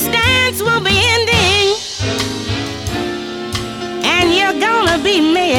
this dance will be ending, and you're gonna be missed.